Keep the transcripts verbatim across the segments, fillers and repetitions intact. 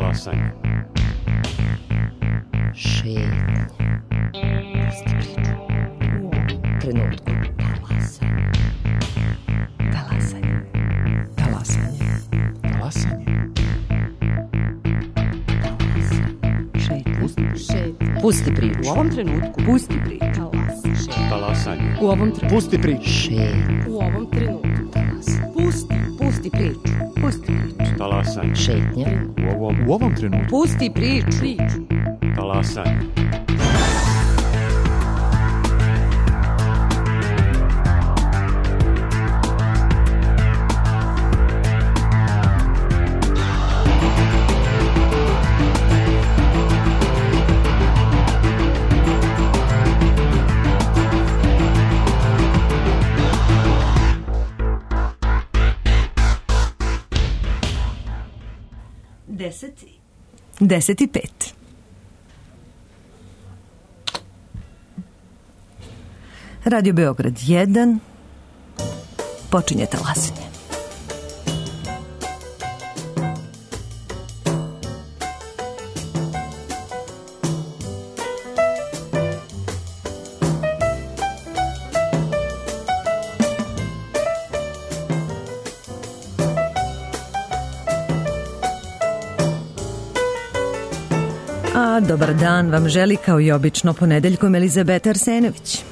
Talasanje. Šetnja. Pusti priču. U ovom trenutku. Talasanje. Talasanje. Talasanje. Talasanje. Šetnja. Pusti priču. U ovom trenutku. Pusti priču. Talasanje. U ovom trenutku. Pusti priču. Šetnja. U ovom trenutku. Pusti. Pusti priču. Pusti priču. Talasanje. Šetnja. U ovom, U ovom trenutku. Pusti priču. Priču. talasanje. Deset, deset i pet. Radio Beograd jedan. Počinje talasanje. A dobar dan vam želi kao i obično ponedeljkom Elizabeta Arsenović.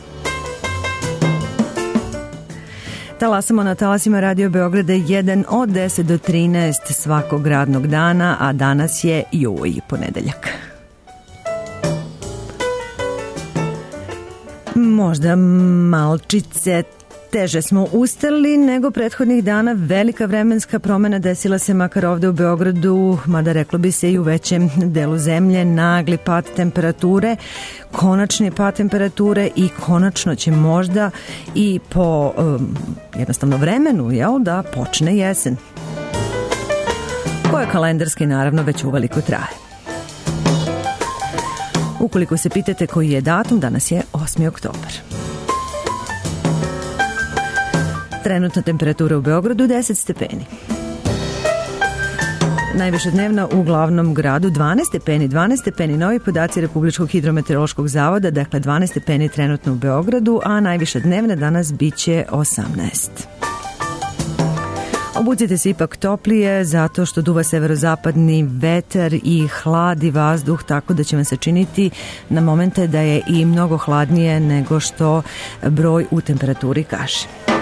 Talasamo na talasima Radio Beograda jedan od deset do trinaest svakog radnog dana, a danas je joj ponedeljak. Možda malčice teže smo ustali nego prethodnih dana. Velika vremenska promena desila se makar ovde u Beogradu, mada reklo bi se i u većem delu zemlje. Nagli pad temperature, konačni pad temperature i konačno će možda i po um, jednostavno vremenu, jel, da počne jesen, koja kalendarski naravno već uveliko traje. Ukoliko se pitate koji je datum, danas je osmi oktobar. Trenutna temperatura u Beogradu deset stepeni. Najviša dnevna u glavnom gradu dvanaest stepeni, dvanaest stepeni novi podaci Republičkog hidrometeorološkog zavoda, dakle dvanaest stepeni trenutno u Beogradu, a najviša dnevna danas biće osamnaest. Obucite se ipak toplije zato što duva severozapadni vetar i hladi vazduh, tako da će vam se činiti na momente da je i mnogo hladnije nego što broj u temperaturi kaže.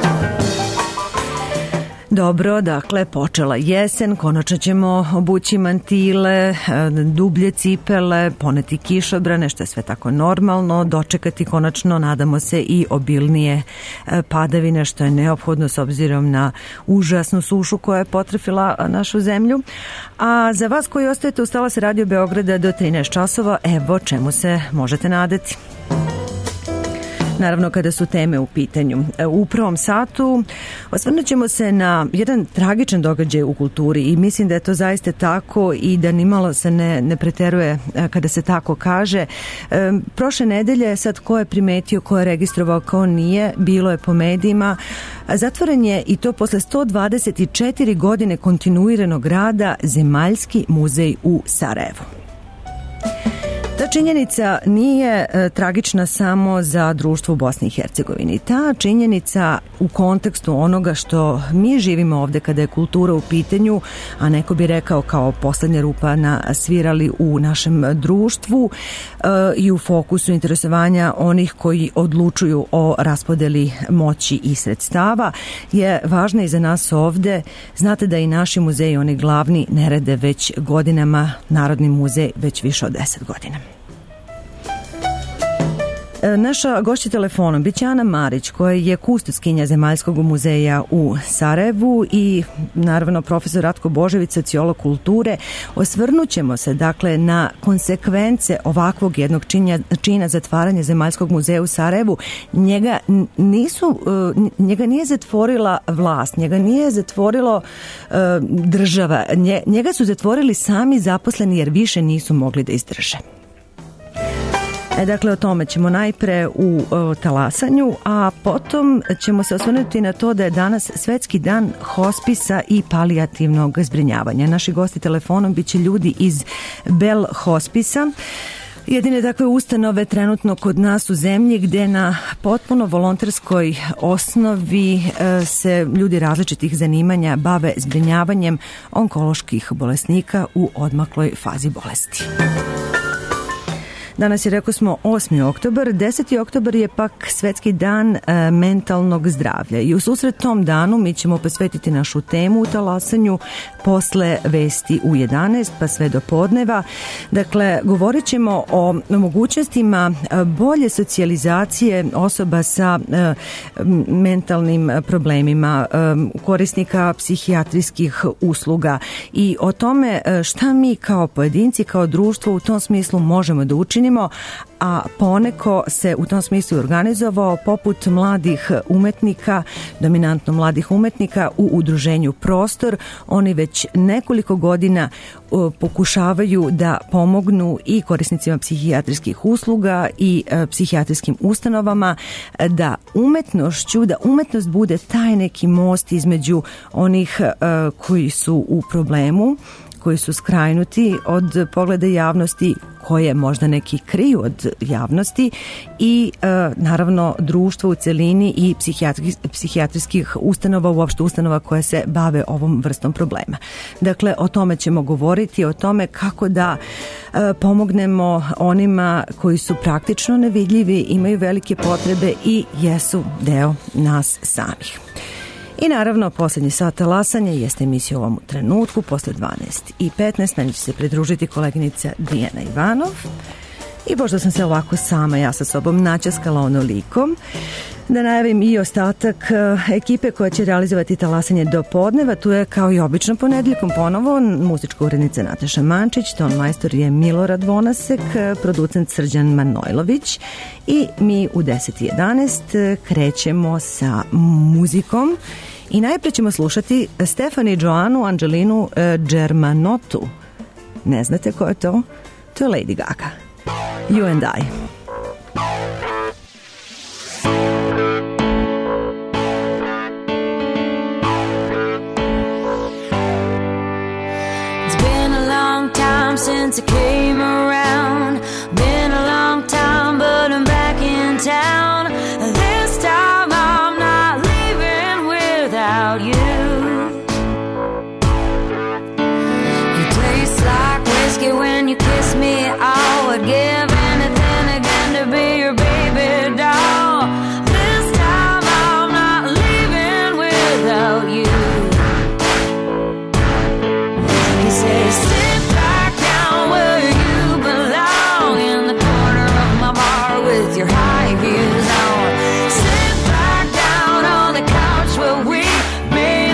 Dobro, dakle, počela jesen, konačno ćemo obući mantile, dublje cipele, poneti kišobrane, što je sve tako normalno, dočekati konačno, nadamo se, i obilnije padavine, što je neophodno s obzirom na užasnu sušu koja je potrefila našu zemlju. A za vas koji ostajete uz talas Radio Beograda do trinaest časova, evo čemu se možete nadati. Naravno, kada su teme u pitanju. U prvom satu osvrnut ćemo se na jedan tragičan događaj u kulturi i mislim da je to zaista tako i da nimalo se ne, ne preteruje kada se tako kaže. E, prošle nedelje, sad ko je primetio, ko je registrovao, ko nije, bilo je po medijima. Zatvoren je, i to posle sto dvadeset četiri godine kontinuiranog rada, Zemaljski muzej u Sarajevu. Ta činjenica nije e, tragična samo za društvo u Bosni i Hercegovini. Ta činjenica u kontekstu onoga što mi živimo ovde kada je kultura u pitanju, a neko bi rekao kao poslednja rupa na svirali u našem društvu e, i u fokusu interesovanja onih koji odlučuju o raspodeli moći i sredstava, je važna i za nas ovde. Znate da i naši muzeji, oni glavni, ne rade već godinama, Narodni muzej već više od deset godina. Naša gošća telefonom biće Ana Marić, koja je kustoskinja Zemaljskog muzeja u Sarajevu, i naravno profesor Ratko Božović, sociolog kulture. Osvrnut ćemo se dakle na konsekvence ovakvog jednog čina, čina zatvaranja Zemaljskog muzeja u Sarajevu. Njega nisu, njega nije zatvorila vlast, njega nije zatvorilo uh, država, njega su zatvorili sami zaposleni jer više nisu mogli da izdrže. E, dakle, o tome ćemo najpre u o, talasanju, a potom ćemo se osvrnuti na to da je danas Svetski dan hospisa i palijativnog zbrinjavanja. Naši gosti telefonom bit će ljudi iz Bell hospisa, jedine takve ustanove trenutno kod nas u zemlji gde na potpuno volonterskoj osnovi e, se ljudi različitih zanimanja bave zbrinjavanjem onkoloških bolesnika u odmakloj fazi bolesti. Danas je, rekao smo, osmi oktobar, deseti oktobar je pak Svetski dan e, mentalnog zdravlja i u susret tom danu mi ćemo posvetiti našu temu u talasanju posle vesti u jedanaest pa sve do podneva. Dakle, govorit ćemo o mogućnostima bolje socijalizacije osoba sa e, mentalnim problemima, e, korisnika psihijatrijskih usluga i o tome šta mi kao pojedinci, kao društvo u tom smislu možemo da učinimo, a poneko se u tom smislu organizovao poput mladih umetnika, dominantno mladih umetnika u udruženju Prostor. Oni već nekoliko godina pokušavaju da pomognu i korisnicima psihijatrijskih usluga i psihijatrijskim ustanovama da umetnošću, da umetnost bude taj neki most između onih koji su u problemu, koji su skrajnuti od pogleda javnosti, koje možda neki kriju od javnosti i e, naravno društvo u celini i psihijatri, psihijatrijskih ustanova, uopšte ustanova koje se bave ovom vrstom problema. Dakle, o tome ćemo govoriti, o tome kako da e, pomognemo onima koji su praktično nevidljivi, imaju velike potrebe i jesu deo nas samih. I naravno, posljednji sat talasanja jeste emisija u ovom trenutku, posle dvanaest i petnaest. Meni će se pridružiti koleginica Dijana Ivanov. I pošto sam se ovako sama, ja sa sobom načaskala onolikom, da najavim i ostatak ekipe koja će realizovati talasanje do podneva. Tu je kao i obično ponedjeljkom ponovo muzička urednica Nataša Mančić, ton majstor je Milorad Vonasek, producent Srđan Manojlović i mi u deset i jedanaest krećemo sa muzikom i najpre ćemo slušati Stefani Joanu Angelinu Germanotu. Ne znate ko je to? To je Lady Gaga. You and I. Since I came around, been a long time, but I'm back in town. This time I'm not leaving without you. You taste like whiskey when you kiss me. I would give anything again to be your baby doll. This time I'm not leaving without you. He says, sit back down where you belong, in the corner of my bar with your high heels on. Sit back down on the couch where we made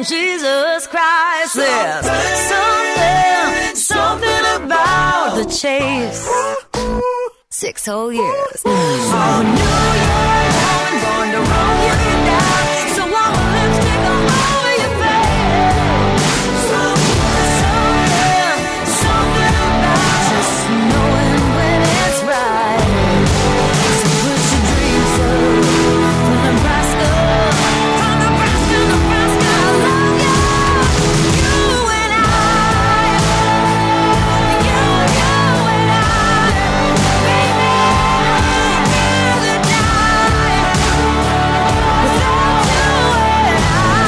and Jesus Christ. There's something, something about the chase. Six whole years. Oh, New York woman, born to roll you down. So I'm a lipstick all over your face. Something, something about just knowing when it's right. So put your dreams up from Nebraska, from Nebraska, Nebraska. I love you, you and I, you, you and I, baby. I'd rather die without you and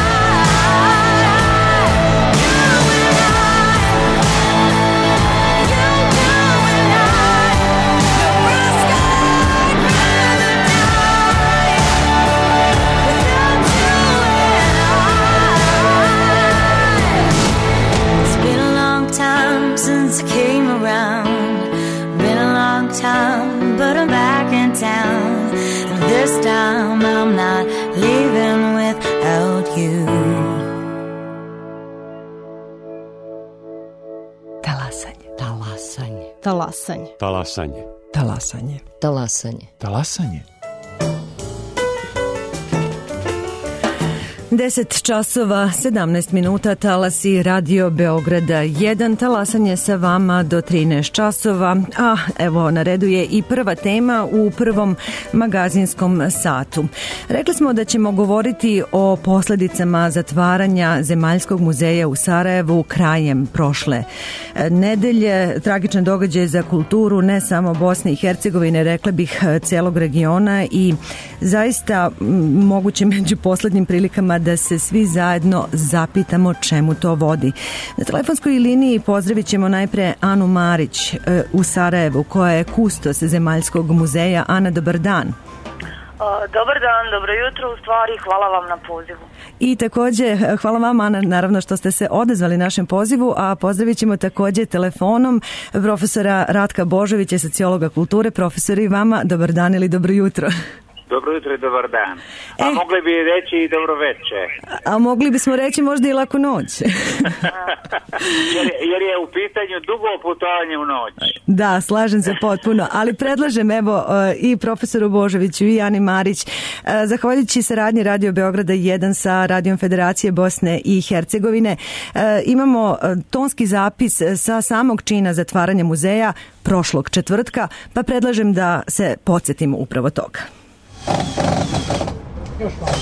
I, you and I, you, you and I, Nebraska. I'd rather die without you and I. It's been a long time since I came around. Been a long time, but I'm back in town. And this time I'm not leaving without you. Talasanje. Talasanje. Talasanje. Talasanje. Talasanje. Talasanje. Talasanje. deset časova, sedamnaest minuta, talasi Radio Beograda jedan, talasanje sa vama do trinaest časova, a evo na redu je i prva tema u prvom magazinskom satu. Rekli smo da ćemo govoriti o posledicama zatvaranja Zemaljskog muzeja u Sarajevu krajem prošle nedelje. Tragičan događaj za kulturu ne samo Bosne i Hercegovine, rekla bih celog regiona i zaista moguće među poslednjim prilikama da se svi zajedno zapitamo čemu to vodi. Na telefonskoj liniji pozdravit ćemo najpre Anu Marić u Sarajevu, koja je kustos Zemaljskog muzeja. Ana, dobar dan. Dobar dan, dobro jutro, u stvari hvala vam na pozivu. I takođe hvala vam, Ana, naravno što ste se odazvali našem pozivu, a pozdravit ćemo takođe telefonom profesora Ratka Božovića, sociologa kulture. Profesor, i vama dobar dan ili dobro jutro. Dobro jutro i dobar dan. A e, mogli bi reći i dobro veče. A mogli bismo reći možda i laku noć. jer, jer je u pitanju dugo putovanje u noć. Da, slažem se potpuno, ali predlažem evo i profesoru Božoviću i Ani Marić, zahvaljujući saradnji Radio Beograda jedan sa Radijom Federacije Bosne i Hercegovine, imamo tonski zapis sa samog čina zatvaranja muzeja prošlog četvrtka, pa predlažem da se podsjetimo upravo toga. Još malo.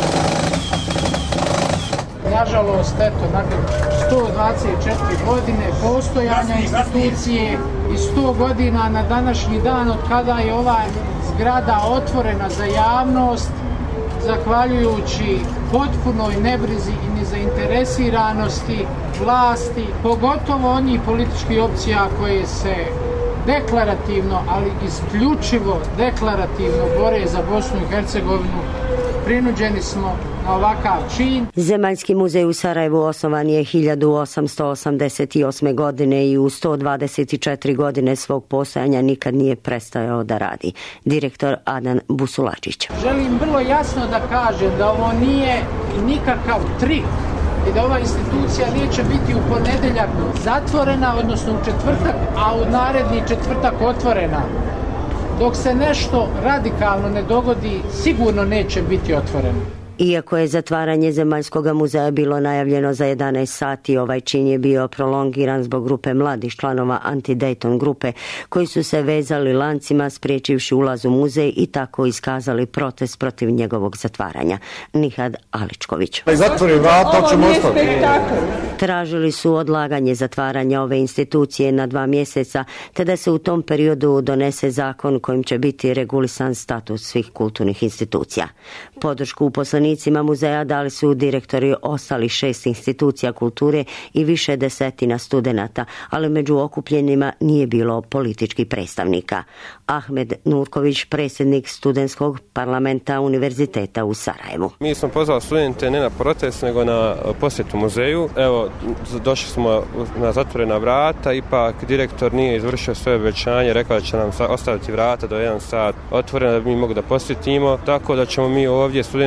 Nažalost, eto, nakon sto dvadeset četiri godine postojanja institucije i sto godina na današnji dan od kada je ova zgrada otvorena za javnost, zahvaljujući potpunoj nebrizi i nezainteresiranosti vlasti, pogotovo onih političkih opcija koje se deklarativno, ali isključivo deklarativno bore za Bosnu i Hercegovinu, prinuđeni smo na ovakav čin. Zemaljski muzej u Sarajevu osnovan je hiljadu osamsto osamdeset osme. godine i u sto dvadeset četiri godine svog postojanja nikad nije prestajao da radi. Direktor Adan Busulačić. Želim vrlo jasno da kažem da ovo nije nikakav trik i da ova institucija neće biti u ponedeljak zatvorena, odnosno u četvrtak, a u naredni četvrtak otvorena. Dok se nešto radikalno ne dogodi, sigurno neće biti otvoreno. Iako je zatvaranje Zemaljskog muzeja bilo najavljeno za jedanaest sati, ovaj čin je bio prolongiran zbog grupe mladih članova Anti-Dayton grupe koji su se vezali lancima spriječivši ulaz u muzej i tako iskazali protest protiv njegovog zatvaranja. Nihad Aličković. Zatvori vrata, ćemo ostati. Tražili su odlaganje zatvaranja ove institucije na dva mjeseca, te da se u tom periodu donese zakon kojim će biti regulisan status svih kulturnih institucija. Podršku uposlenicima muzeja dali su direktori ostalih šest institucija kulture i više desetina studenata, ali među okupljenima nije bilo političkih predstavnika. Ahmed Nurković, predsjednik studentskog parlamenta Univerziteta u Sarajevu. Mi smo pozvali studente ne na protest, nego na posjetu muzeju. Evo, došli smo na zatvorena vrata, ipak direktor nije izvršio svoje obećanje, rekao da će nam ostaviti vrata do jedan sat otvorena da bi mi mogli da posjetimo, tako da ćemo mi ovdje studentima vjerovatno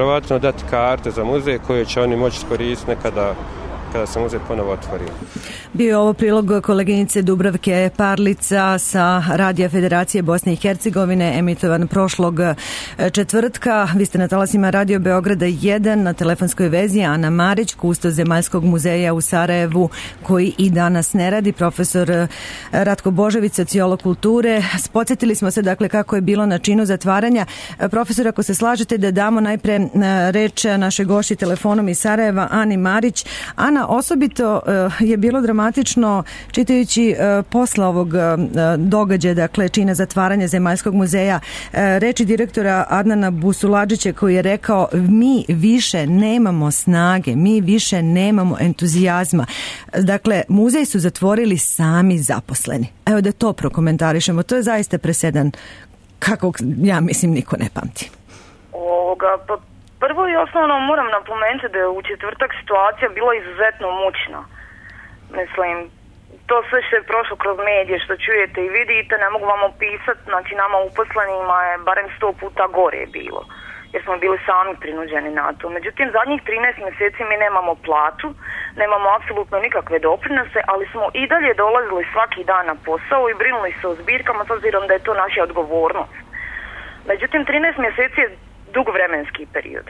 vjerovatno dati karte za muzej koje će oni moći iskoristiti nekada kada se muzej ponovo otvori. Bio je ovo prilog koleginice Dubravke Parlica sa Radija Federacije Bosne i Hercegovine, emitovan prošlog četvrtka. Vi ste na talasima Radio Beograda jedan, na telefonskoj vezi Ana Marić, kustos Zemaljskog muzeja u Sarajevu, koji i danas ne radi, profesor Ratko Božović, sociolog kulture. Podsjetili smo se dakle kako je bilo na činu zatvaranja. Profesor, ako se slažete da damo najpre reč naše gošći telefonom iz Sarajeva, Ani Marić. Ana, osobito je bilo dramatično čitajući posle ovog događaja, dakle čina zatvaranja Zemaljskog muzeja, reči direktora Adnana Busuladžića koji je rekao: mi više nemamo snage, mi više nemamo entuzijazma. Dakle, muzej su zatvorili sami zaposleni. Evo da to prokomentarišemo. To je zaista presedan kakvog, ja mislim, niko ne pamti. Ovoga, pa prvo i osnovno moram napomenuti da je u četvrtak situacija bila izuzetno mučna. Mislim, to sve što je prošlo kroz medije, što čujete i vidite, ne mogu vam opisati, znači nama uposlenima je barem sto puta gore bilo, jer smo bili sami prinuđeni na to. Međutim, zadnjih trinaest mjeseci mi nemamo platu, nemamo apsolutno nikakve doprinose, ali smo i dalje dolazili svaki dan na posao i brinuli se o zbirkama s obzirom da je to naša odgovornost. Međutim, trinaest mjeseci je dug vremenski period.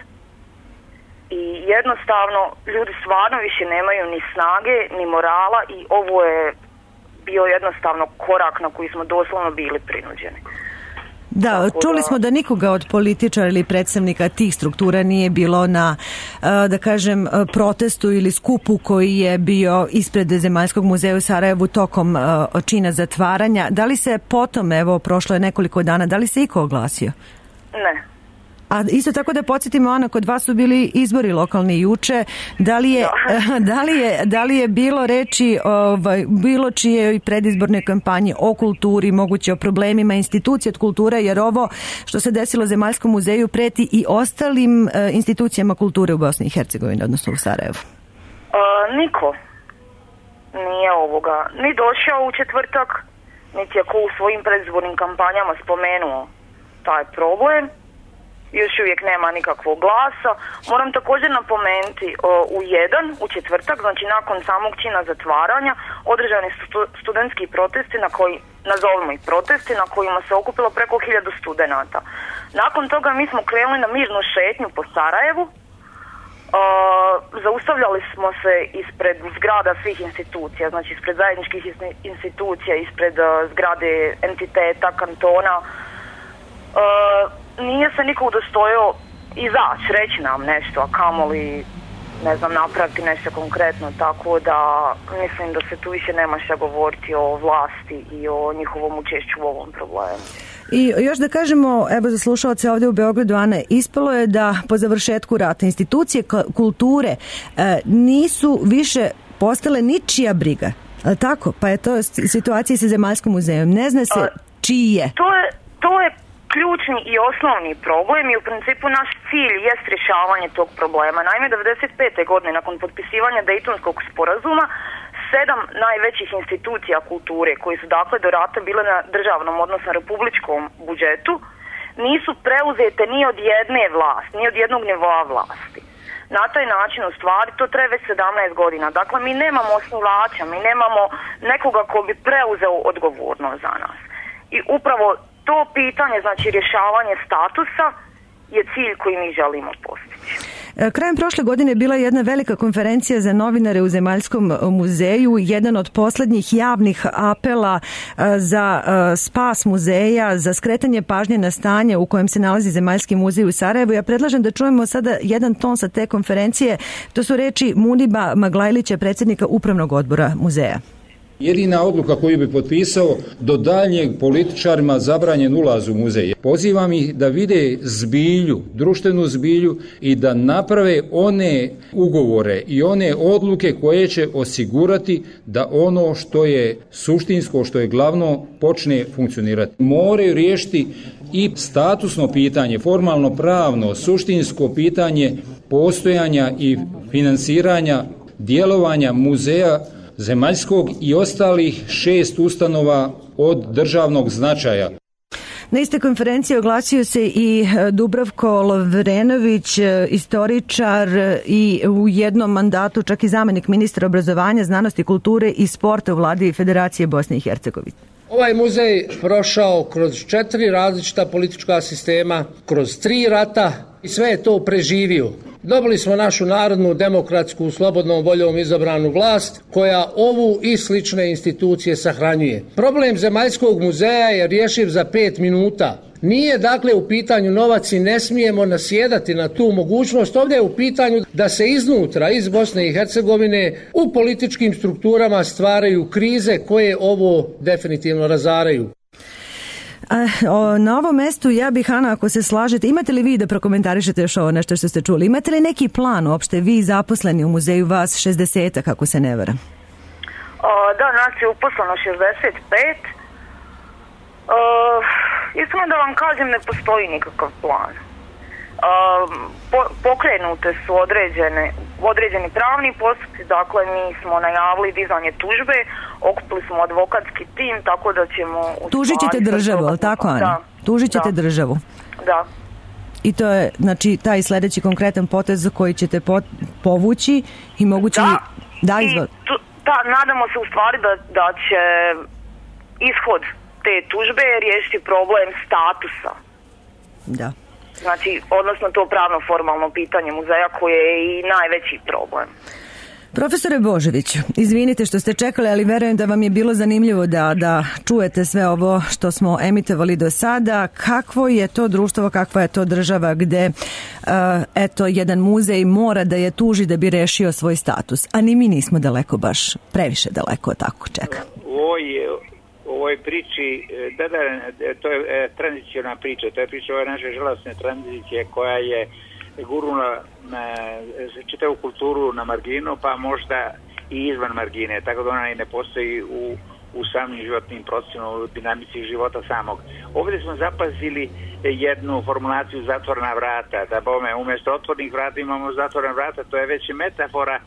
I jednostavno ljudi stvarno više nemaju ni snage, ni morala i ovo je bio jednostavno korak na koji smo doslovno bili prinuđeni. Da, Tako čuli da... smo da nikoga od političara ili predstavnika tih struktura nije bilo na, da kažem, protestu ili skupu koji je bio ispred Zemaljskog muzeja u Sarajevu tokom čina zatvaranja. Da li se potom, evo, prošlo je nekoliko dana, da li se iko oglasio? Ne. A isto tako da podsjetimo, Ana, kod vas su bili izbori lokalni juče. Da li je, da li je, da li je bilo reči ovaj, bilo čije predizborne kampanje o kulturi, moguće o problemima institucija od kulture, jer ovo što se desilo Zemaljskom muzeju preti i ostalim uh, institucijama kulture u Bosni i Hercegovini, odnosno u Sarajevu? Uh, niko nije ovoga ni došao u četvrtak, niti je ko u svojim predizbornim kampanjama spomenuo taj problem. Još uvijek nema nikakvog glasa. Moram također napomenuti, u jedan, u četvrtak, znači nakon samog čina zatvaranja, održani su studentski protesti, na koji, nazovimo ih protesti, na kojima se okupilo preko hiljadu studenata. Nakon toga mi smo krenuli na mirnu šetnju po Sarajevu. Uh, zaustavljali smo se ispred zgrada svih institucija, znači ispred zajedničkih institucija, ispred uh, zgrade entiteta, kantona. Uh, nije se niko udostojio izaći, reći nam nešto, a kamoli, ne znam, napraviti nešto konkretno, tako da mislim da se tu više nema šta govoriti o vlasti i o njihovom učešću u ovom problemu. I još da kažemo, evo za slušalce ovdje u Beogradu, Ana, ispalo je da po završetku rata institucije kulture e, nisu više postale ničija briga, ali tako? Pa je to situacija sa Zemaljskim muzejom, ne zna se čiji je. To je, to je ključni i osnovni problem i u principu naš cilj jest rješavanje tog problema. Naime, devedeset pete godine nakon potpisivanja Dejtonskog sporazuma, sedam najvećih institucija kulture koji su dakle do rata bile na državnom, odnosno republičkom budžetu, nisu preuzete ni od jedne vlasti, ni od jednog nivoa vlasti. Na taj način, u stvari, to traje već sedamnaest godina. Dakle, mi nemamo osnivača, mi nemamo nekoga ko bi preuzeo odgovornost za nas. I upravo to pitanje, znači rješavanje statusa, je cilj koji mi želimo postići. Krajem prošle godine je bila jedna velika konferencija za novinare u Zemaljskom muzeju, jedan od posljednjih javnih apela za spas muzeja, za skretanje pažnje na stanje u kojem se nalazi Zemaljski muzej u Sarajevu. Ja predlažem da čujemo sada jedan ton sa te konferencije. To su reči Muniba Maglajlića, predsjednika Upravnog odbora muzeja. Jedina odluka koju bi potpisao, do daljnjeg političarima zabranjen ulaz u muzej. Pozivam ih da vide zbilju, društvenu zbilju i da naprave one ugovore i one odluke koje će osigurati da ono što je suštinsko, što je glavno, počne funkcionirati. Moraju riješiti i statusno pitanje, formalno pravno, suštinsko pitanje postojanja i financiranja djelovanja muzeja Zemaljskog i ostalih šest ustanova od državnog značaja. Na istoj konferenciji oglasio se i Dubravko Lovrenović, istoričar i u jednom mandatu čak i zamenik ministra obrazovanja, znanosti, kulture i sporta u vladi Federacije Bosne i Hercegovine. Ovaj muzej prošao kroz četiri različita politička sistema, kroz tri rata i sve je to preživio. Dobili smo našu narodnu, demokratsku, slobodnom voljom izabranu vlast koja ovu i slične institucije sahranjuje. Problem Zemaljskog muzeja je rješiv za pet minuta. Nije dakle u pitanju novac i ne smijemo nasjedati na tu mogućnost. Ovdje je u pitanju da se iznutra, iz Bosne i Hercegovine, u političkim strukturama stvaraju krize koje ovo definitivno razaraju. Na ovom mestu ja bih, Ana, ako se slažete, imate li vi da prokomentarišete još ovo nešto što ste čuli? Imate li neki plan uopšte, vi zaposleni u muzeju, vas šezdesetak, ako se ne varam? Da, nas je uposleno šezdeset pet. Uh, iskreno da vam kažem, ne postoji nikakav plan. Uh, po, pokrenute su određene, određeni pravni postupci, dakle mi smo najavili dizanje tužbe, okupili smo advokatski tim, tako da ćemo... Tužit ćete državu, ali tako, Ana? Da. Tužit ćete da. državu? Da. I to je, znači, taj sljedeći konkretan potez koji ćete po, povući i moguće... Da, da i izvod... tu, da, nadamo se u stvari da, da će ishod te tužbe riješiti problem statusa. Da. Znači, odnosno to pravno formalno pitanje muzeja koje je i najveći problem. Profesore Božoviću, izvinite što ste čekali, ali verujem da vam je bilo zanimljivo da, da čujete sve ovo što smo emitovali do sada. Kakvo je to društvo, kakva je to država gde uh, eto, jedan muzej mora da je tuži da bi rešio svoj status, a ni mi nismo daleko, baš previše daleko, tako čeka. Ovoj, ovoj priči, da, da, to je tranzicijona priča, to je priča ove naše žalosne tranzicije koja je gurnula na čitavu kulturu na marginu, pa možda i izvan margine, tako da ona i ne postoji u, u samim životnim procesima, u dinamici života samog. Ovdje smo zapazili jednu formulaciju zatvorena vrata, da bome umjesto otvornih vrata imamo zatvorena vrata, to je već metafora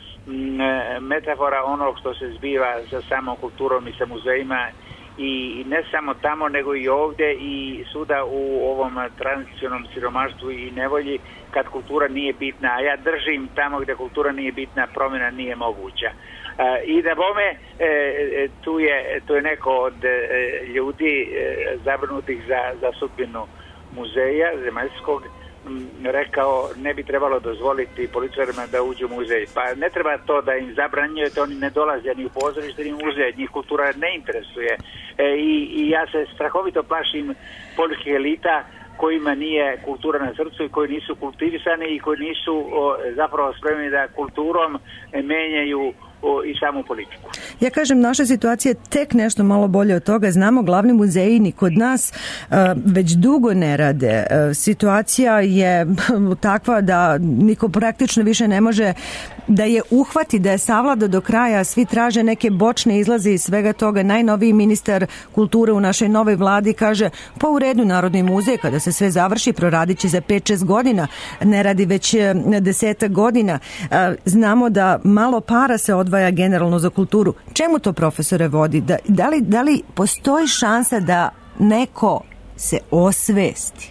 metafora onog što se zbiva sa samom kulturom i sa muzejima, i ne samo tamo nego i ovdje i svuda u ovom tranzicionom siromaštvu i nevolji kad kultura nije bitna, a ja držim tamo gdje kultura nije bitna, promjena nije moguća. I da bome tu je, tu je neko od ljudi zabrinutih za, za sudbinu muzeja zemaljskog rekao ne bi trebalo dozvoliti političarima da uđu u muzej. Pa ne treba to da im zabranjujete, oni ne dolaze ni u pozorište ni u muzej, njih kultura ne interesuje. E, i, i ja se strahovito plašim političkih elita kojima nije kultura na srcu i koji nisu kultivisani i koji nisu o, zapravo spremni da kulturom menjaju o, i samu politiku. Ja kažem, naša situacija je tek nešto malo bolje od toga. Znamo, glavni muzeji ni kod nas uh, već dugo ne rade. Uh, situacija je takva da niko praktično više ne može da je uhvati, da je savlada do kraja. Svi traže neke bočne izlaze iz svega toga. Najnoviji ministar kulture u našoj novoj vladi kaže, pa u redu, Narodni muzej kada se sve završi proradit će za pet šest godina, ne radi već desetak godina. Uh, znamo da malo para se odvaja generalno za kulturu. Čemu to, profesore, vodi? Da, da, li, da li postoji šansa da neko se osvesti?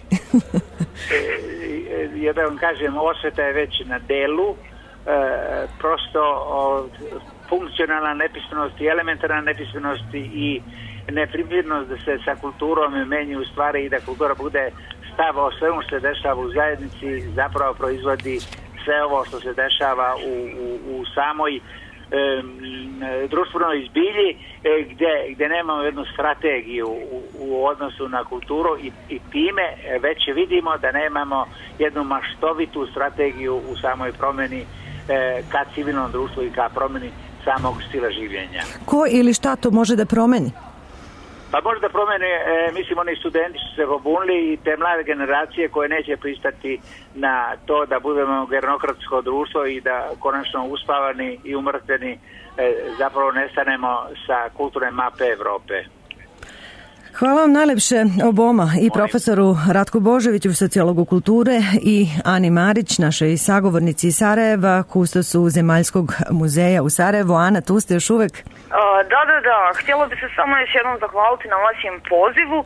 Ja da vam kažem, osveta je već na delu. E, prosto o, funkcionalna nepismenost i elementarna nepismenost i nepripremljenost da se sa kulturom menjaju stvari i da kultura bude stav o svemu što se dešava u zajednici, zapravo proizvodi sve ovo što se dešava u, u, u samoj E, društvenoj zbilji e, gdje, gdje nemamo jednu strategiju u, u odnosu na kulturu i, i time već vidimo da nemamo jednu maštovitu strategiju u samoj promjeni e, ka civilnom društvu i ka promjeni samog stila življenja. Ko ili šta to može da promeni? Pa može da promene, e, mislim, oni studenti su se pobunili i te mlade generacije koje neće pristati na to da budemo gernokratsko društvo i da konačno uspavani i umrtveni e, zapravo nestanemo sa kulturne mape Evrope. Hvala vam najlepše oboma, i profesoru Ratku Božoviću, sociologu kulture, i Ani Marić, našoj sagovornici iz Sarajeva, kustosu Zemaljskog muzeja u Sarajevu. Ana, tu ste još uvek? Da, da, da. Htjela bi se samo još jednom zahvaliti na vašem pozivu.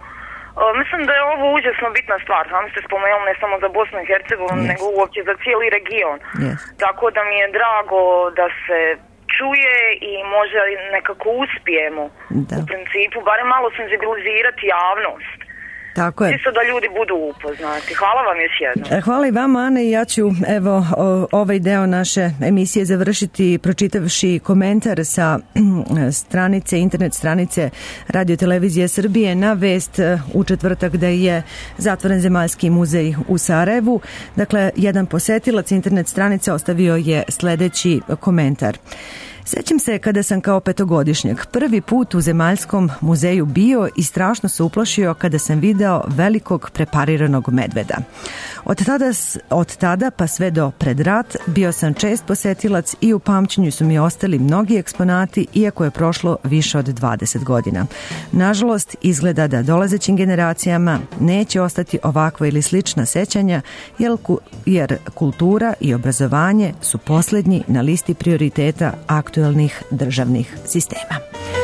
Mislim da je ovo užasno bitna stvar, sam ste spomenuli ne samo za Bosnu i Hercegovinu, yes. nego uopće za cijeli region. Yes. Tako da mi je drago da se čuje i možda nekako uspijemo da. U principu, barem malo senzibilizirati javnost. Tako je. Čisto da ljudi budu upoznati. Hvala vam još jednom. Hvala i vama, Ane, i ja ću evo ovaj deo naše emisije završiti pročitavši komentar sa stranice, internet stranice Radio Televizije Srbije na vest u četvrtak da je zatvoren Zemaljski muzej u Sarajevu. Dakle, jedan posetilac internet stranice ostavio je sledeći komentar. Sećam se kada sam kao petogodišnjak prvi put u Zemaljskom muzeju bio i strašno se uplašio kada sam video velikog prepariranog medveda. Od tada, od tada pa sve do pred rat bio sam čest posetilac i u pamćenju su mi ostali mnogi eksponati iako je prošlo više od dvadeset godina. Nažalost, izgleda da dolazećim generacijama neće ostati ovakva ili slična sećanja jer kultura i obrazovanje su posljednji na listi prioriteta aktuelnih državnih sistema.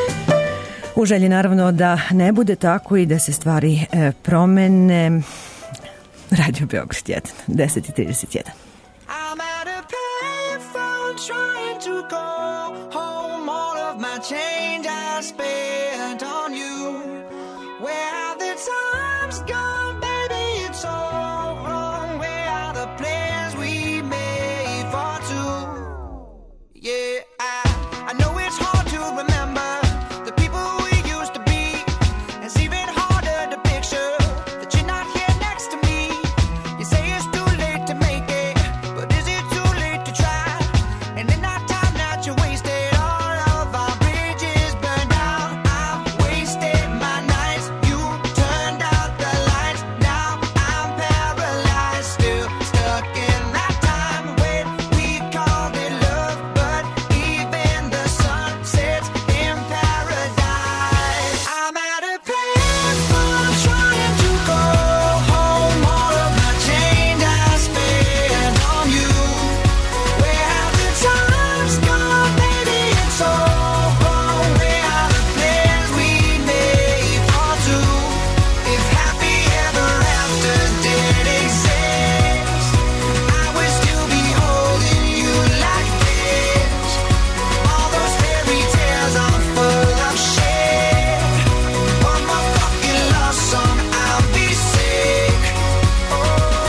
U želji naravno da ne bude tako i da se stvari e, promene. Radio Beograd jedan, deset i trideset jedan. I'm at a payphone trying to go home. All of my change I spent on you. Where have the times gone, baby? It's all wrong. Where are the plans we made for two? Yeah, I, I know it's hard to remember the people we used to be. It's even harder to picture that you're not here next to me. You say it's too late to make it, but is it too late to try? And in that time that you wasted, all of our bridges burned down. I've wasted my nights, you turned out the lights. Now I'm paralyzed, still stuck in that time when we called it love. But even the sun sets in paradise. I'm at a payphone trying to go home. All of my change I spent on you. Where have the times gone, baby? It's all wrong. Where are the plans we made for two? If happy ever after did exist, I would still be holding you like this. All those fairy tales are full of shit. One more fucking love song, I'll be sick. Oh,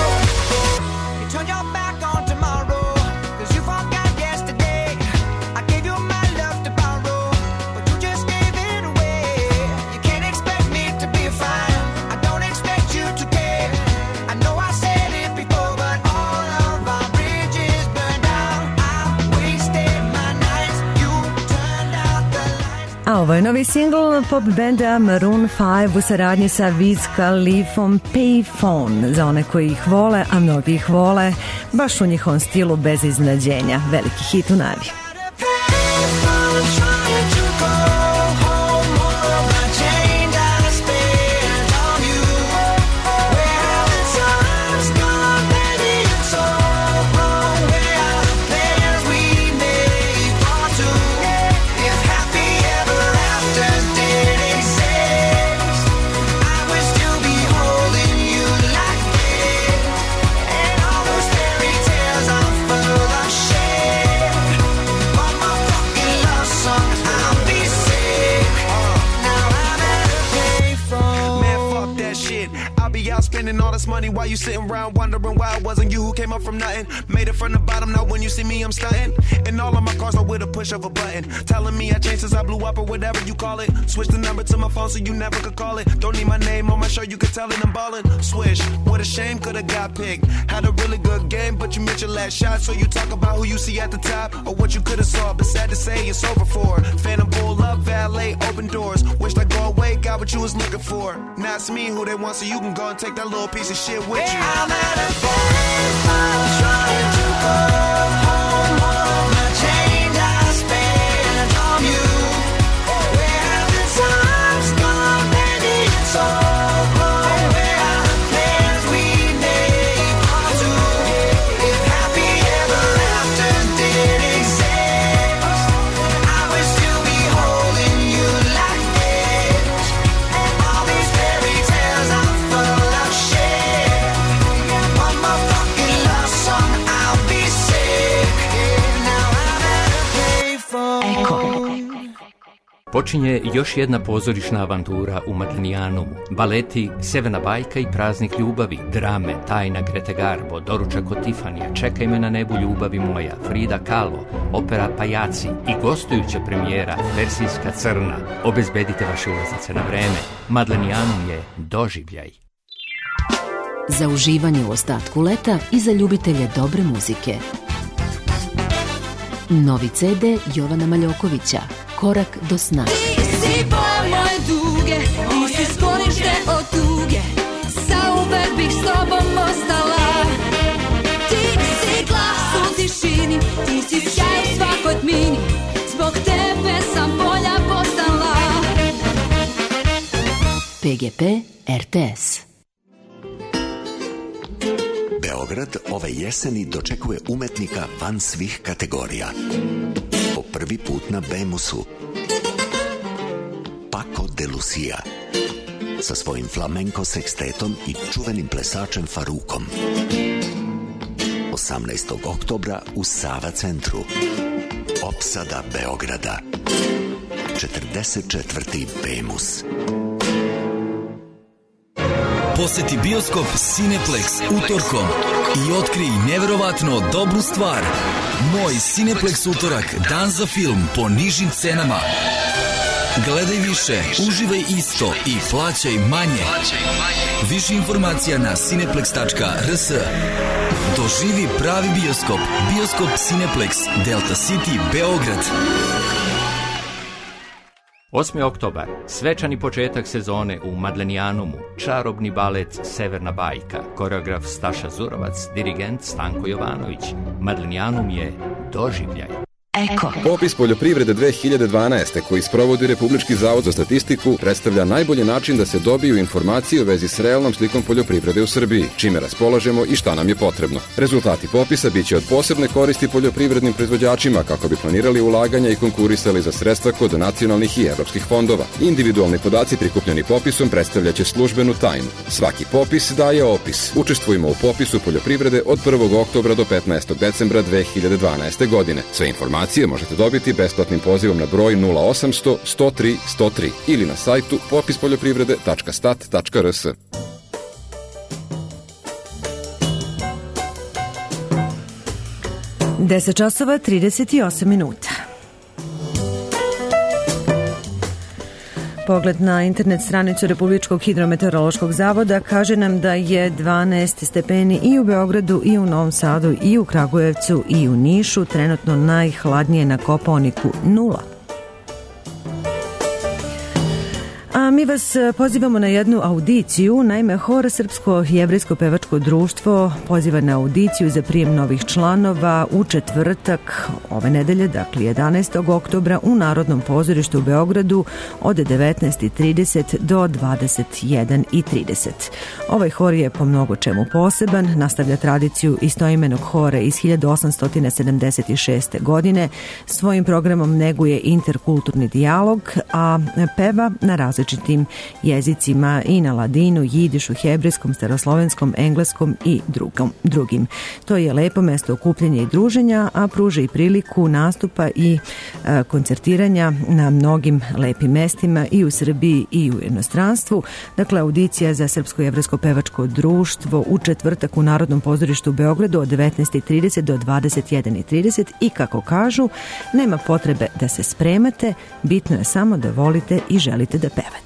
you turned your back on tomorrow, cause you forgot yesterday. I gave you my love to borrow, but you just gave it away. You can't expect me to be fine, I don't expect you to care. I know I said it before, but all of our bridges burned down. I wasted my nights, you turned out the lights. A ovo je novi singl pop benda Maroon five u saradnji sa Wiz Khalifom, Payphone, za one koji ih vole, a mnogi ih vole, baš u njihovom stilu bez iznenađenja. Veliki hit u najavi. Payphone trying to go home. All of my change I spent on you. Where have the times gone, baby? It's all wrong. Where are the plans we made for two? If happy ever after did exist, I would still be holding you like this. And all those fairy tales are full of shit. One more fucking love song, I'll be sick. Now I'm at a payphone. Man, fuck that shit. I'll be out spending all this money while you sitting around wondering why it wasn't you who came up from nothing. Made it from the bottom, now when you see me, I'm stunting. And all of my cars are with a push of a button. Telling me I changed since I blew up or whatever you call it. Switch the number to my phone so you never could call it. Don't need my name on my show, you could tell it I'm ballin'. Swish, what a shame, could've got picked. Had a really good game, but you missed your last shot. So you talk about who you see at the top or what you could've saw. But sad to say, it's over for. Phantom pull up, valet, open doors. Wished I go away, got what you was looking for. Now it's me who they want, so you can go and take that little piece of shit with you. I'm at a payphone trying to go home. All of my change I spent on you. Where have the times gone, baby? It's all wrong. Where are the plans we made for two? If happy ever after did exist, I would still be holding you like this. And all these fairy tales Počinje još jedna pozorišna avantura u Madlenijanumu. Baleti Severna bajka i Praznik ljubavi, drame Tajna Grete Garbo, Doručak od Tifanija, Čekaj me na nebu ljubavi moja, Frida Kahlo, opera Pajaci i gostujuća premijera Persijska crna. Obezbedite vaše ulaznice na vreme. Madlenijanum je doživljaj. Za uživanje u ostatku leta i za ljubitelje dobre muzike. Novi ce de Jovana Maljokovića, Korak do sna. Ti si boj moje duge, ti si sklonište od tuge, zauvek bih s tobom ostala. Ti si glas u tišini, ti si sjaj u svakoj tmini, zbog tebe sam bolja postala. pe ge pe er te es. Beograd ove jeseni dočekuje umetnika van svih kategorija. Po prvi put na Bemusu. Paco de Lucia. Sa svojim flamenko sekstetom i čuvenim plesačem Farukom. osamnaestog oktobra u Sava centru. Opsada Beograda. četrdeset četvrti Bemus. Poseti bioskop Cineplex utorkom i otkrij neverovatno dobru stvar. Moj Cineplex utorak, dan za film po nižim cenama. Gledaj više, uživaj isto i plaćaj manje. Više informacija na cineplex tačka r s. Doživi pravi bioskop. Bioskop Cineplex, Delta City, Beograd. osmi oktobar, svečani početak sezone u Madlenijanumu, čarobni balet Severna bajka, koreograf Staša Zurovac, dirigent Stanko Jovanović. Madlenijanum je doživljaj. Eko. Popis poljoprivrede dve hiljade dvanaeste koji sprovodi Republički zavod za statistiku predstavlja najbolji način da se dobiju informacije u vezi s realnom slikom poljoprivrede u Srbiji, čime raspolažemo i šta nam je potrebno. Rezultati popisa biće od posebne koristi poljoprivrednim proizvođačima kako bi planirali ulaganja i konkurisali za sredstva kod nacionalnih i evropskih fondova. Individualni podaci prikupljeni popisom predstavljaće službenu tajnu. Svaki popis daje opis. Učestvujemo u popisu poljoprivrede od prvog oktobra do petnaestog decembra dve hiljade dvanaeste. godine. Sve informacije možete dobiti besplatnim pozivom na broj nula osamsto sto tri sto tri ili na sajtu popis poljoprivrede tačka stat tačka r s. deset časova trideset osam minuta. Pogled na internet stranicu Republičkog hidrometeorološkog zavoda kaže nam da je dvanaest stepeni i u Beogradu i u Novom Sadu i u Kragujevcu i u Nišu, trenutno najhladnije na Kopaoniku nula. A mi vas pozivamo na jednu audiciju. Naime, Hor Srpsko-jevrejsko pevačko društvo poziva na audiciju za prijem novih članova u četvrtak ove nedelje, dakle jedanaestog oktobra u Narodnom pozorištu u Beogradu od devetnaest i trideset do dvadeset jedan i trideset. Ovaj hor je po mnogo čemu poseban, nastavlja tradiciju istoimenog hora iz hiljadu osamsto sedamdeset šeste. godine, svojim programom neguje interkulturni dijalog, a peva na različitim jezicima i na ladinu, jidišu, hebrejskom, staroslovenskom, engleskom i drugom, drugim. To je lepo mesto okupljanja i druženja, a pruža i priliku nastupa i e, koncertiranja na mnogim lepim mestima i u Srbiji i u inostranstvu. Dakle, audicija za Srpsko-jevrejsko pevačko društvo u četvrtak u Narodnom pozorištu u Beogradu od devetnaest i trideset do dvadeset jedan i trideset i kako kažu, nema potrebe da se spremate, bitno je samo da volite i želite da pevate.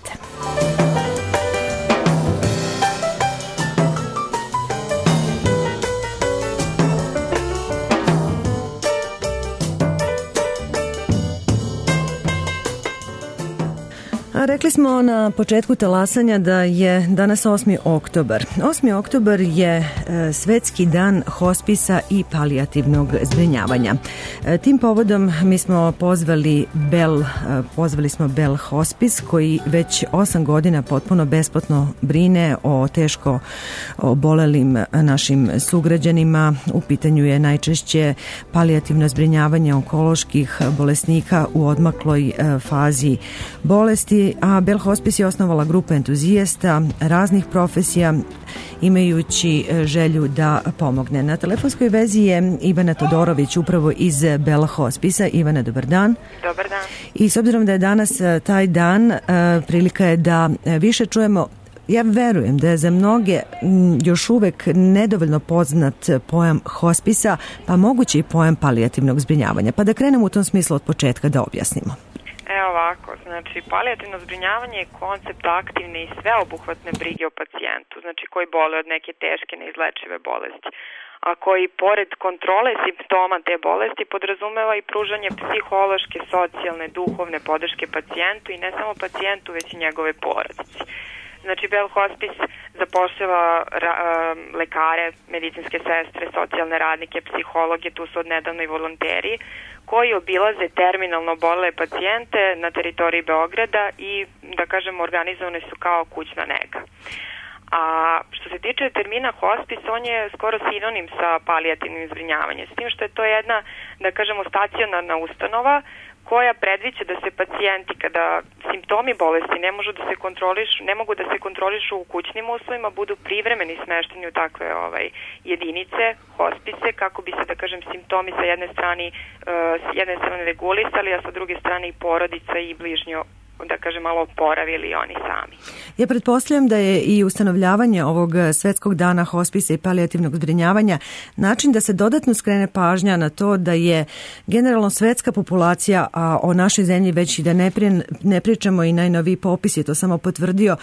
Rekli smo na početku talasanja da je danas osmi oktobar. osmi oktobar je e, svetski dan hospisa i palijativnog zbrinjavanja. E, tim povodom mi smo pozvali Bell, e, pozvali smo Bell Hospice koji već osam godina potpuno besplatno brine o teško obolelim našim sugrađanima. U pitanju je najčešće palijativno zbrinjavanje onkoloških bolesnika u odmakloj e, fazi bolesti. godini, a Bell Hospice je osnovala grupa entuzijasta raznih profesija, imajući želju da pomogne. Na telefonskoj vezi je Ivana Todorović, upravo iz Bell Hospice. Ivana, dobar dan. Dobar dan. I s obzirom da je danas taj dan, prilika je da više čujemo. Ja verujem da je za mnoge još uvek nedovoljno poznat pojam hospisa, pa moguće i pojam palijativnog zbrinjavanja. Pa da krenemo u tom smislu od početka da objasnimo. Evo ovako, znači palijativno zbrinjavanje je koncept aktivne i sveobuhvatne brige o pacijentu, znači koji bole od neke teške neizlečive bolesti, a koji pored kontrole simptoma te bolesti podrazumeva i pružanje psihološke, socijalne, duhovne podrške pacijentu i ne samo pacijentu, već i njegove porodici. Znači, Bell Hospice zapošljava ra, lekare, medicinske sestre, socijalne radnike, psihologe, tu su odnedavno i volonteri, koji obilaze terminalno obolele pacijente na teritoriji Beograda i, da kažem, organizovane su kao kućna nega. A što se tiče termina hospice, on je skoro sinonim sa palijativnim zbrinjavanjem, s tim što je to jedna, da kažemo, stacionarna ustanova koja predviđa da se pacijenti kada simptomi bolesti ne mogu da se kontrolišu, ne mogu da se kontrolišu u kućnim uslovima, budu privremeni smešteni u takve ovaj jedinice, hospice, kako bi se, da kažem, simptomi sa jedne strane uh, s jedne strane regulisali, a sa druge strane i porodica i bližnjo, da kažem, malo oporavili oni sami. Ja pretpostavljam da je i ustanovljavanje ovog svetskog dana hospisa i palijativnog zbrinjavanja način da se dodatno skrene pažnja na to da je generalno svetska populacija, a o našoj zemlji već i da ne, pri, ne pričamo i najnoviji popis je to samo potvrdio,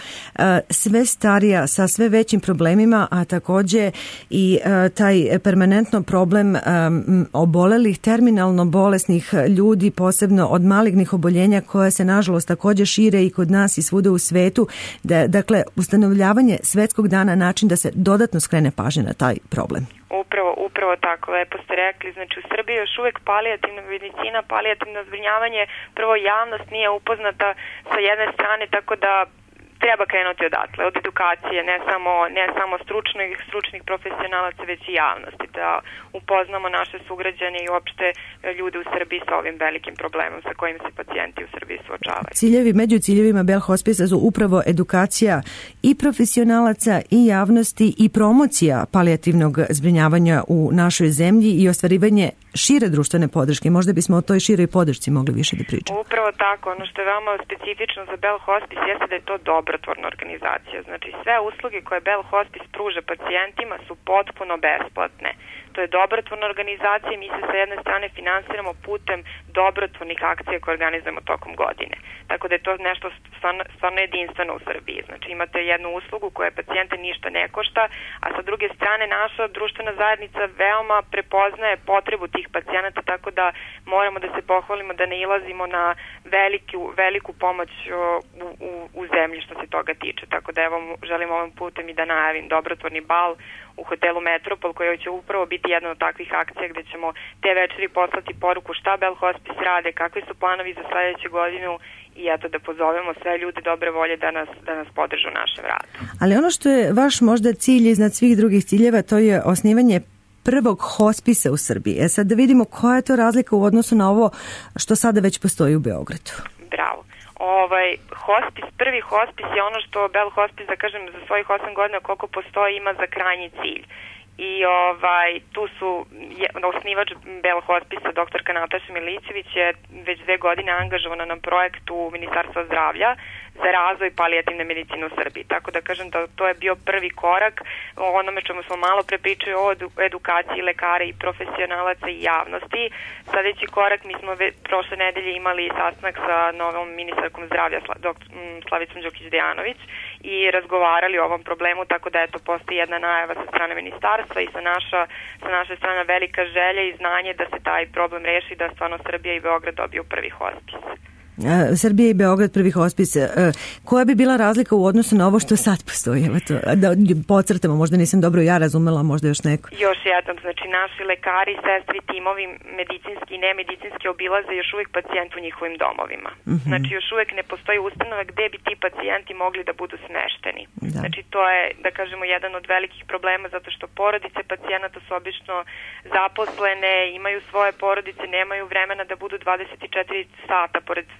sve starija sa sve većim problemima, a takođe i taj permanentno problem obolelih, terminalno bolesnih ljudi, posebno od malignih oboljenja koja se nažalost takođe šire i kod nas i svuda u svetu. Da, dakle, ustanovljavanje svetskog dana način da se dodatno skrene pažnja na taj problem. Upravo, upravo tako, lepo ste rekli. Znači, u Srbiji još uvek palijativna medicina, palijativno zbrinjavanje, prvo javnost nije upoznata sa jedne strane, tako da treba krenuti odatle, od edukacije, ne samo, ne samo stručnih, stručnih profesionalaca, već i javnosti, da upoznamo naše sugrađane i uopšte ljude u Srbiji sa ovim velikim problemom sa kojim se pacijenti u Srbiji suočavaju. Ciljevi, među ciljevima Bell Hospice su upravo edukacija i profesionalaca i javnosti i promocija palijativnog zbrinjavanja u našoj zemlji i ostvarivanje šire društvene podrške. Možda bismo o toj široj podršci mogli više da pričamo. Upravo tako. Ono što je veoma specifično za Bell Hospice jeste da je to dobrotvorna organizacija. Znači, sve usluge koje Bell Hospice pruža pacijentima su potpuno besplatne. To je dobrotvorna organizacija i mi se sa jedne strane finansiramo putem dobrotvornih akcija koje organizujemo tokom godine. Tako da je to nešto stvarno, stvarno jedinstveno u Srbiji. Znači, imate jednu uslugu koja pacijente ništa ne košta, a sa druge strane naša društvena zajednica veoma prepoznaje potrebu tih pacijenata, tako da moramo da se pohvalimo da ne ilazimo na veliku, veliku pomoć u, u, u zemlji što se toga tiče. Tako da evo želim ovim putem i da najavim dobrotvorni bal u hotelu Metropol, koji će upravo biti jedna od takvih akcija gde ćemo te večeri poslati poruku šta Bell Hospice rade, kakvi su planovi za sledeću godinu i eto da pozovemo sve ljude dobre volje da nas, da nas podržu u našem radu. Ali ono što je vaš možda cilj iznad svih drugih ciljeva, to je osnivanje prvog hospisa u Srbiji. E sad da vidimo koja je to razlika u odnosu na ovo što sada već postoji u Beogradu. Bravo. Ovaj hospis, prvi hospis je ono što Bell Hospice, da kažem, za svojih osam godina koliko postoji ima za krajnji cilj. I ovaj tu su je, osnivač Bell Hospice, doktorka Nataša Milićević je već dve godine angažovana na projektu Ministarstva zdravlja za razvoj palijativne medicine u Srbiji. Tako da kažem da to je bio prvi korak o onome čemu smo malo prepričali o edukaciji lekara i profesionalaca i javnosti. Sledeći korak, mi smo ve, prošle nedelje imali sastanak sa novom ministarkom zdravlja doktor Slavicom Đukić-Dejanović i razgovarali o ovom problemu, tako da eto postoji jedna najava sa strane ministarstva i sa, naša, sa naše strane velika želja i znanje da se taj problem reši, da stvarno Srbija i Beograd dobiju prvi hospis. Srbija i Beograd prvi hospis. Koja bi bila razlika u odnosu na ovo što sad postoji? Da podcrtamo, možda nisam dobro ja razumela, možda još neko. Još jednom, znači naši lekari, sestri, timovi, medicinski i nemedicinski obilaze još uvijek pacijent u njihovim domovima. Mm-hmm. Znači još uvijek ne postoji ustanova gde bi ti pacijenti mogli da budu smešteni. Da. Znači to je, da kažemo, jedan od velikih problema zato što porodice pacijenata su obično zaposlene, imaju svoje porodice, nemaju vremena da budu dvadeset četiri sata pored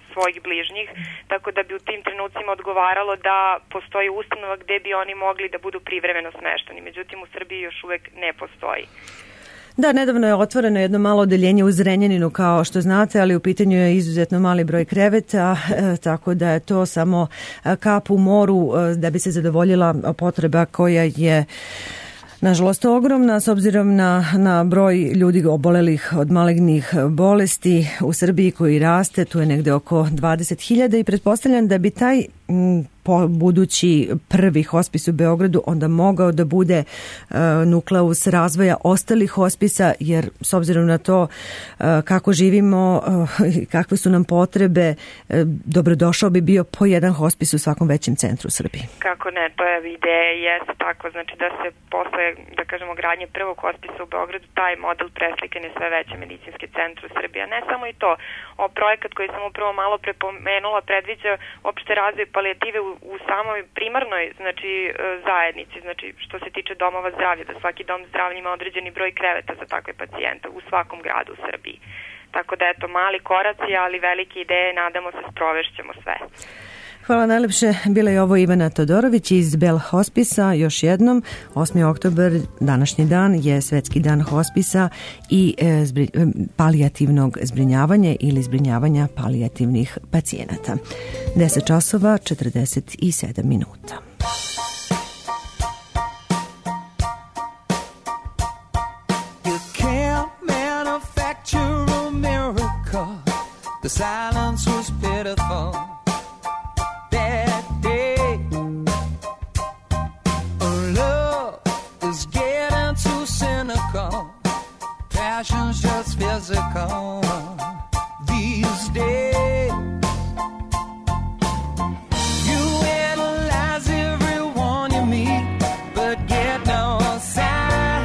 svojih bližnjih, tako da bi u tim trenucima odgovaralo da postoji ustanova gde bi oni mogli da budu privremeno smešteni. Međutim, u Srbiji još uvek ne postoji. Da, nedavno je otvoreno jedno malo odeljenje u Zrenjaninu, kao što znate, ali u pitanju je izuzetno mali broj kreveta, e, tako da je to samo kap u moru e, da bi se zadovoljila potreba koja je nažalost ogromna, s obzirom na, na broj ljudi obolelih od malignih bolesti u Srbiji koji raste, tu je negde oko dvadeset hiljada i pretpostavljam da bi taj m, po budući prvi hospis u Beogradu onda mogao da bude e, nukleus razvoja ostalih hospisa, jer s obzirom na to e, kako živimo, e, kakve su nam potrebe, e, dobrodošao bi bio po jedan hospis u svakom većem centru u Srbiji. Kako ne, to je ideja i jeste tako, znači da se posle, da kažemo, gradnje prvog hospisa u Beogradu taj model preslikane sve veće medicinske centre u Srbiji, a ne samo i to. O projekat koji sam upravo malo prepomenula predviđa opšte razvoj palijative u, u samoj primarnoj, znači, zajednici, znači što se tiče domova zdravlja, da svaki dom zdravlja ima određeni broj kreveta za takve pacijente u svakom gradu u Srbiji. Tako da eto, mali koraci, ali velike ideje, nadamo se, sprovešćemo sve. Hvala najlepše. Bila je ovo Ivana Todorović iz Bell Hospisa. Još jednom, osmi oktobar, današnji dan, je Svetski dan hospisa i e, zbri, e, palijativnog zbrinjavanja ili zbrinjavanja palijativnih pacijenata. deset časova četrdeset sedam minuta. You can't manufacture a miracle. The silence was pitiful. Passion's just physical these days. You analyze everyone you meet, but get no sign,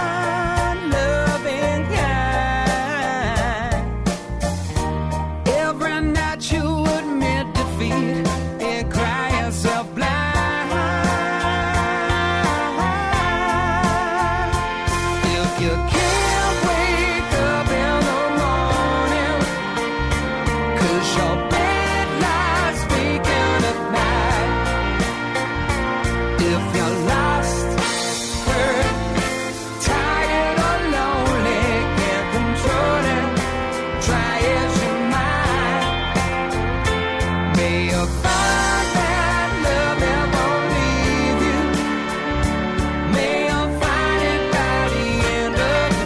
loving kind. Every night you admit defeat and cry yourself blind. If you can't end of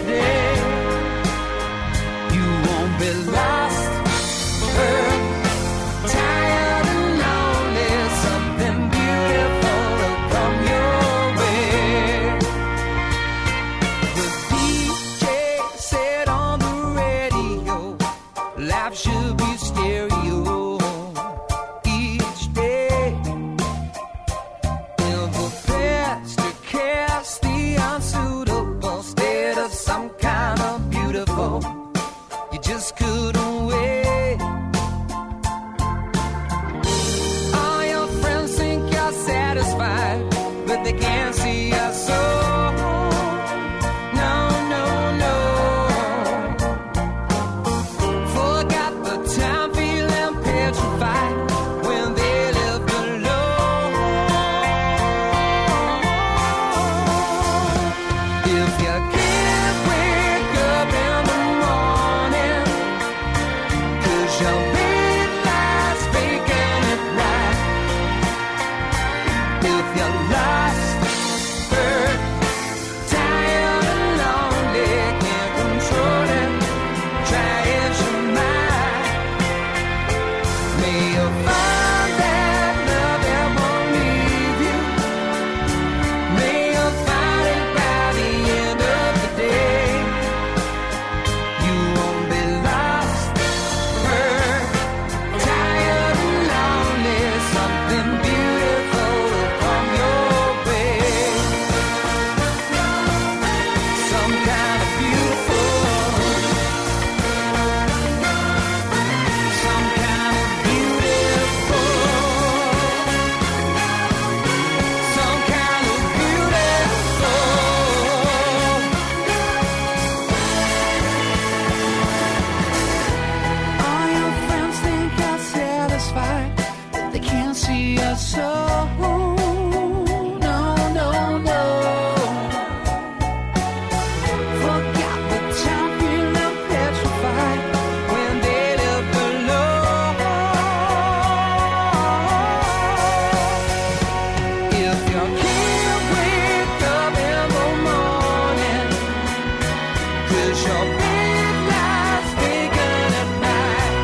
'cause your big lies taken at night.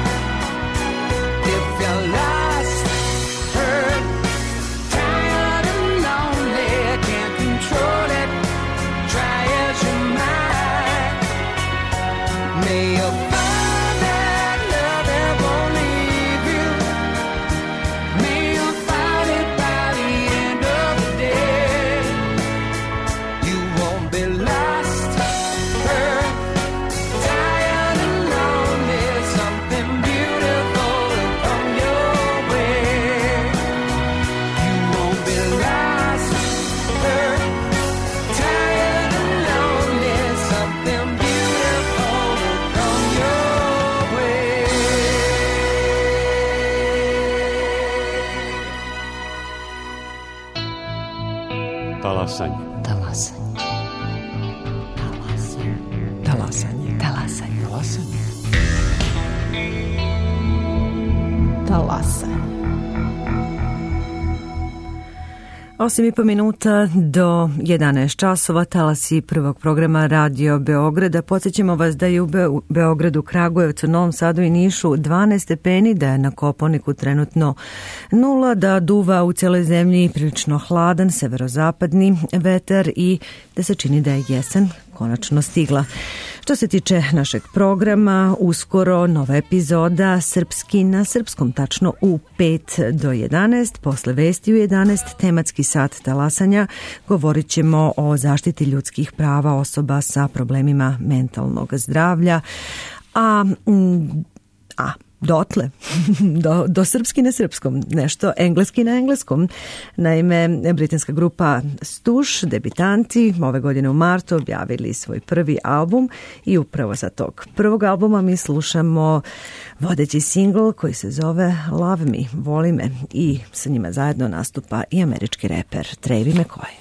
If you're lost, hurt, tired and lonely, can't control it, try as you might. May you find that love that won't leave you. May you find it by the end of the day. You won't be lost, hurt, tired and lonely. Something beautiful will come your way. You won't be lost, hurt, tired and lonely. Something beautiful will come your way. Talasanje. Talasanje. Talasanje. Talasanje. Talasanje. Talasanje. Osam i po minuta do jedanaest časova, talasi prvog programa Radio Beograda. Podsjećamo vas da je u Be- Beogradu, Kragujevcu, Novom Sadu i Nišu dvanaest stepeni, da je na Kopaoniku trenutno nula, da duva u cijeloj zemlji prilično hladan severozapadni vetar i da se čini da je jesen konačno stigla. Što se tiče našeg programa, uskoro nova epizoda Srpski na srpskom, tačno u pet do jedanaest, posle vesti u jedanaest, tematski sat talasanja, govorit ćemo o zaštiti ljudskih prava osoba sa problemima mentalnog zdravlja, a, a dotle, do, do srpski na srpskom, nešto engleski na engleskom. Naime, britanska grupa Stuš, debitanti, ove godine u martu objavili svoj prvi album i upravo sa tog prvog albuma mi slušamo vodeći singl koji se zove Love Me, Voli me, i sa njima zajedno nastupa i američki reper Travie McCoy.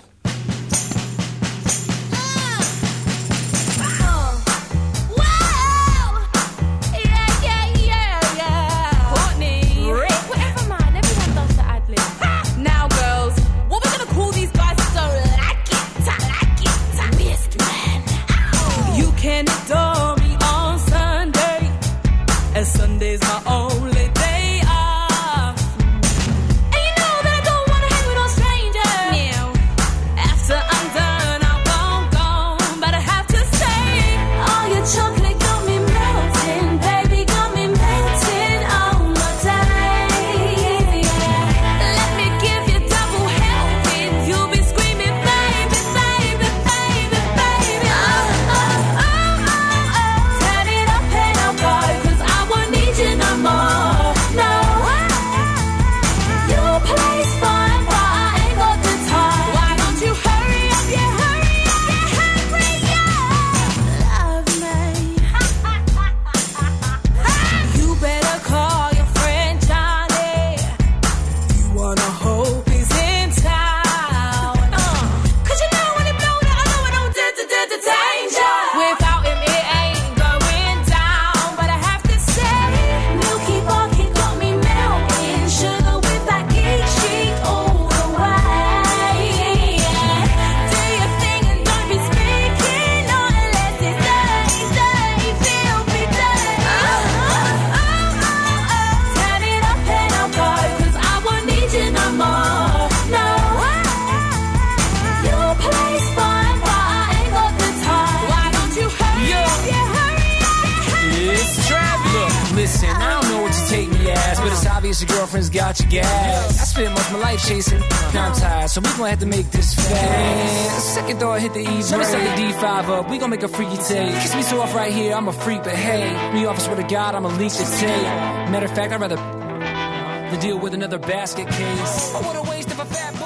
Sunday's my only day off. And you know that I don't wanna hang with no strangers. No. After I'm done, I won't go, but I have to say, all your chocolate got me melting, baby, got me melting all my day. Let me give you double helping. You'll be screaming, baby, baby, baby, baby. Oh, oh, oh, oh, oh. Turn it up and I'll go, 'cause I won't need you no more. No. Your play's fine, but I ain't got the time. Why don't you hurry up, yeah, hurry up, yeah, hurry up. Love me. You better call your friend Johnny. You wanna hope he's in town. Uh, 'cause you know when he blow that, I know it don't d- d- d- d- danger. Without him, it ain't going down. But I have to say, Milky Bucket got me melting. Sugar with that geek chic all the way. Do your thing and don't be speaking, not unless it's dirty, dirty, filthy, dirty. Oh, oh, oh, oh, oh. Turn it up and I'll go, 'cause I won't need you no more. No. Your play's fine, but I ain't got the time. Why don't you hurry up, yeah, hurry up, yeah, hurry It's Travis. Look, listen, I don't know what you take me as, but it's obvious your girlfriend's got your gas. I spent most of my life chasing, now I'm tired, so we gon' have to make this fast. Second thought, hit the E brake. Let me set the D five up, we gon' make a freaky tape. Kiss me so off right here, I'm a freak, but hey, me off, I swear to God, I'ma leak the tape. Matter of fact, I'd rather to deal with another basket case. Oh, what a waste of a fat